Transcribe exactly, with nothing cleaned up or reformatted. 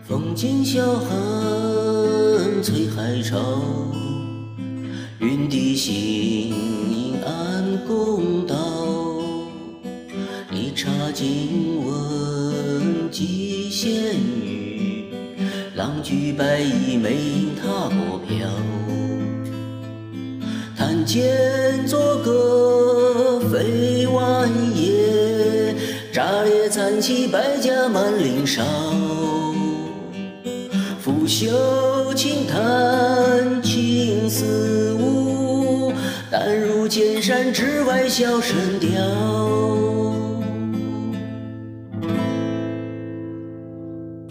风尽晓寒翠海潮，云地行暗公道。一茶惊闻寄仙语，浪举白衣美影踏过漂。弹剑作歌飞晚夜，炸裂残骑百家满岭烧。拂袖轻叹青丝舞，淡入剑山之外小神雕。